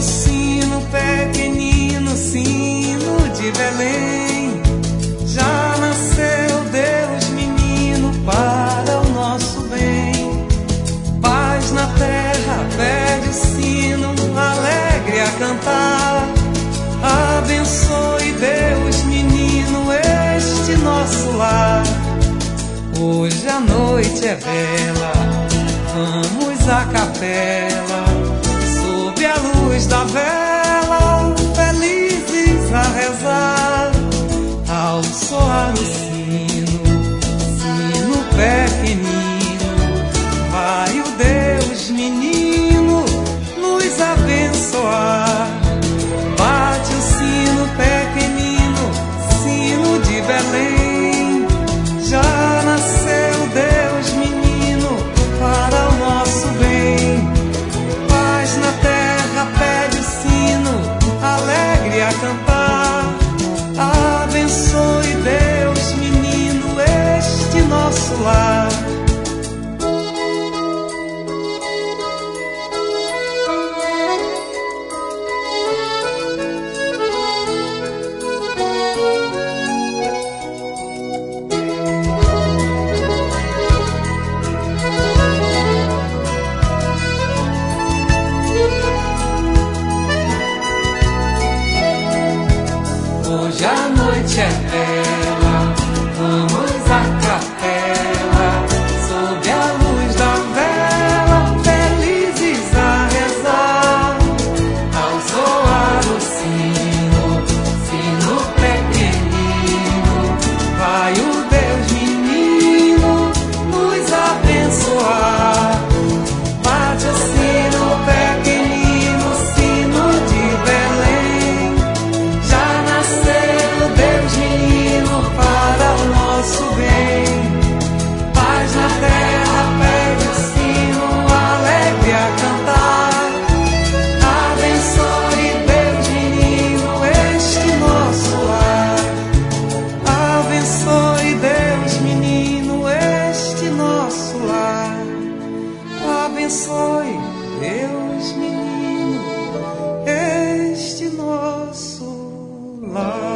sino pequenino, sino de Belém. Já nasceu Deus menino para o nosso bem. Paz na terra, pede o sino alegre a cantar. Abençoe Deus menino este nosso lar. Hoje a noite é bela, vamos à capela, sob a luz da vela, felizes a rezar. Ao soar o sino, sino pequenino, vai o Deus menino nos abençoar. Bate o sino pequenino, sino de Belém. Já nasceu Deus menino para o nosso bem. Paz na terra, pede o sino alegre a cantar. Abençoe Deus menino este nosso lar. Hoje a noite é bela, vamos à capela, sob a luz da vela, felizes a rezar. Ao soar o sino, sino pequenino, vai o Deus menino nos abençoar. Bate o sino pequenino, sino de Belém. Já nasceu Deus menino para o nosso bem. Paz na terra, pede o sino alegre a cantar. Abençoe Deus menino este nosso lar. Abençoe Deus menino este nosso lar. Abençoe Deus menino este nosso lar.